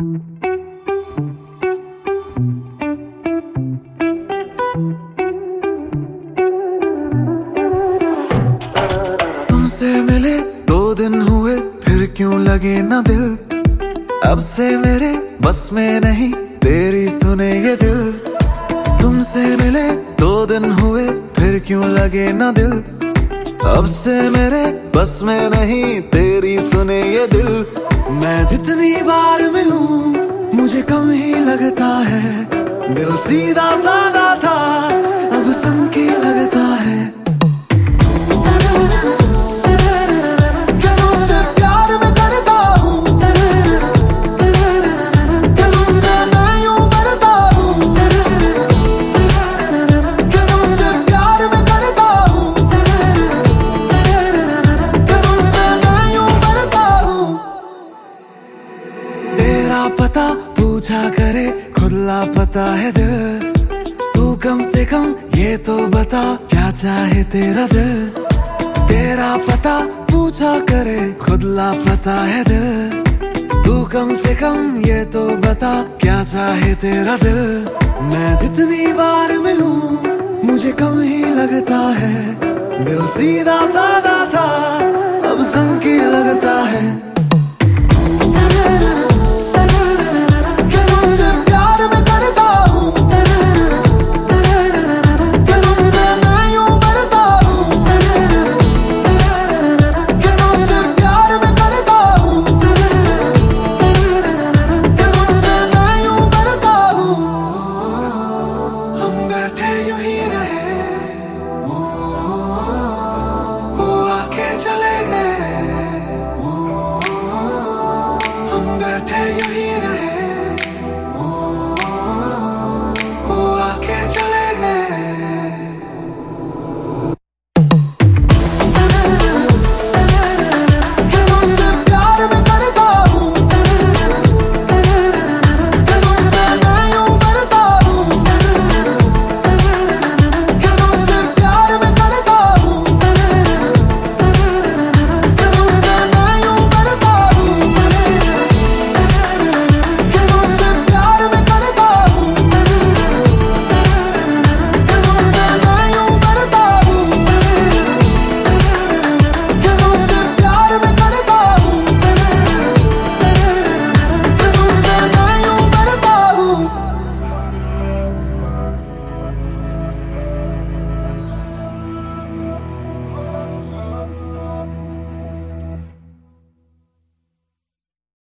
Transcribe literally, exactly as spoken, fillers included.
तुमसे मिले दो दिन हुए फिर क्यों लगे ना दिल, अब से मेरे बस में नहीं तेरी सुने ये दिल। तुमसे मिले दो दिन हुए फिर क्यों लगे ना दिल, अब से मेरे बस में नहीं तेरी सुने ये दिल। मैं जितनी बार मिलूं मुझे कम ही लगता है, दिल सीधा साधा था अब संकी लगता है। पता पूछा करे खुद लापता है दिल, तू कम से कम ये तो बता क्या चाहे तेरा दिल। तेरा पता पूछा करे खुद लापता है दिल, तू कम से कम ये तो बता क्या चाहे तेरा दिल। मैं जितनी बार मिलूं मुझे कम ही लगता है, दिल सीधा साधा था अब संकी लगता है।